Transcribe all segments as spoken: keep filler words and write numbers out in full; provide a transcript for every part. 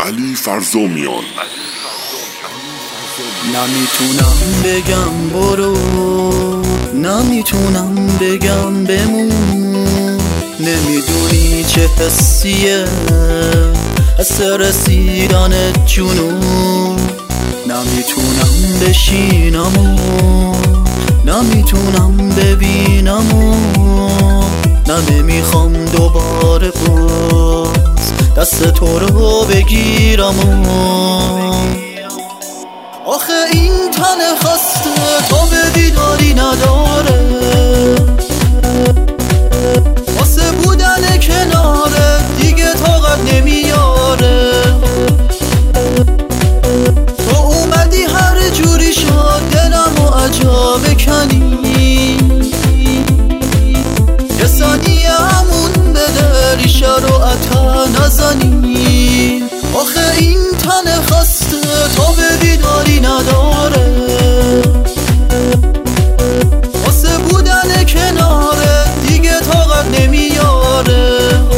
علی فرزامیان. نمیتونم بگم برو، نمیتونم بگم بمون. نمیدونی چه حسیه حس رسیدن جنون. نمیتونم بشینم و نمیتونم ببینم و نه نمیخوام دوباره باز دست تو رو بگیرم و آخه این تن خسته تا به دیداری نداره، واسه بودن کناره دیگه طاقت نمیاره. تو اومدی هر جوری شد دلم و عجا بکنی، یه ثانیه همون بده ریشه رو عطا نزنی. آخه این تن خسته تا به دیداری نداره، واسه بودن کناره دیگه طاقت نمیاره.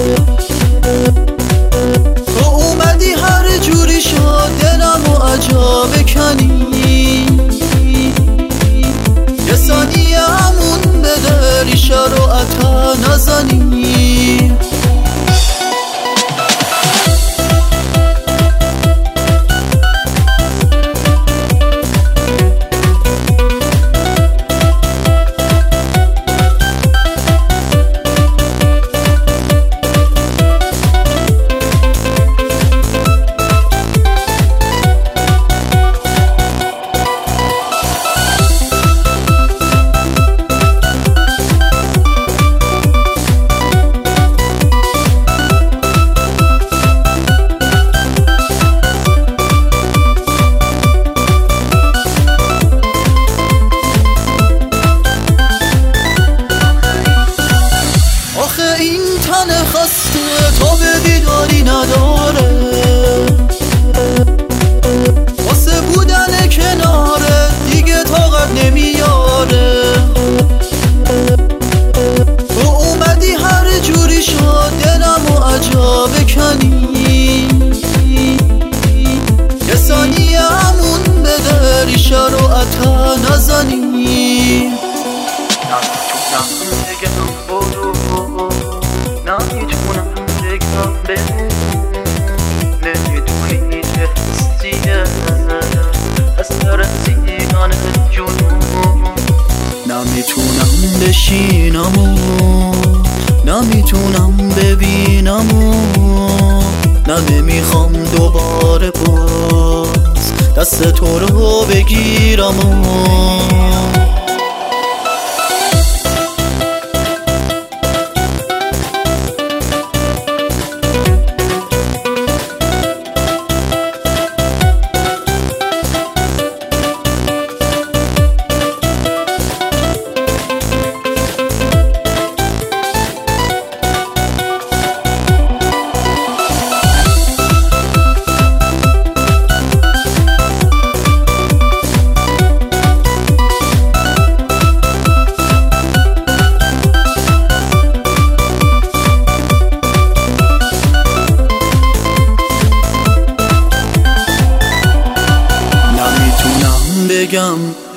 تو اومدی هر جوری شد دلم و عجا بکنی، یه ثانیه همون بده ریشه رو عطا نزنی. این تن خسته تا به دیداری نداره، واسه بودن کناره دیگه طاقت نمیاره. تو اومدی هر جوری شد دلم و عجا بکنی، یه ثانیه همون بده ریشه رو عطا نزنی. نمیتونم بگم بمون، نمیدونی چه حسیه حس رسیدن جنون. نمیتونم بشینم و نمیتونم ببینم و نه نمیخوام دوباره باز دست تو رو بگیرم و بگم